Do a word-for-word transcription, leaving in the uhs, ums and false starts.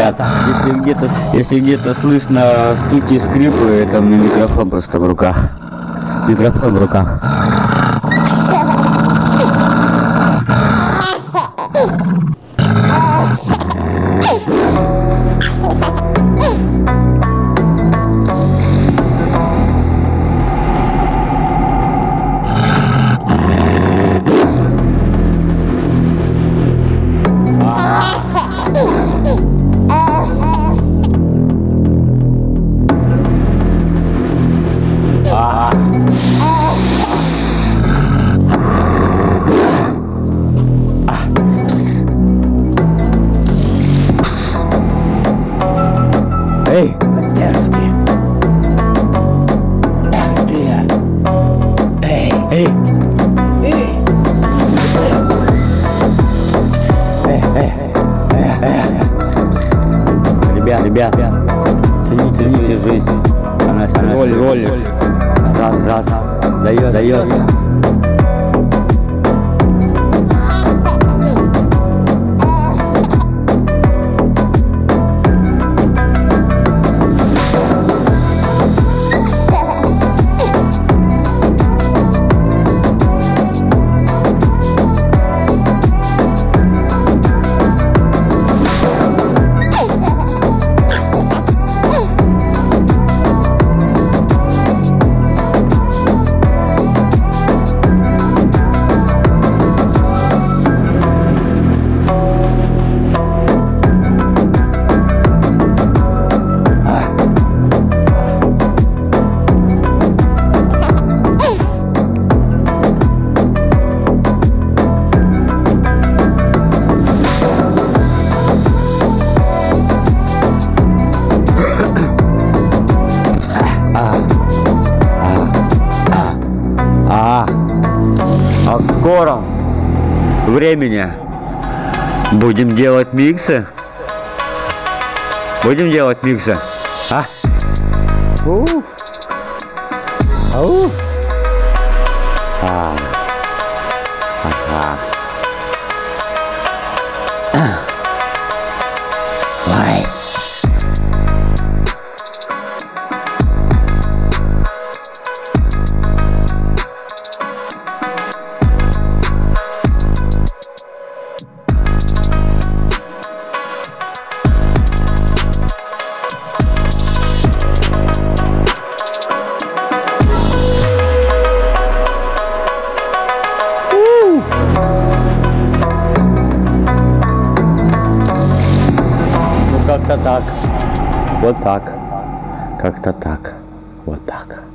ребята, если где-то если где-то слышно стуки, скрипы, это у меня микрофон просто в руках. Микрофон в руках. Эй, поддержки. Где? Эй, эй, эй. Ребят, ребят, цените, цените жизнь. Она всего лишь раз, раз дает, дает. А в скором времени будем делать миксы. Будем делать миксы. А? У. Ау. А. Ага. Ой. Как-то так, вот так, как-то так, вот так.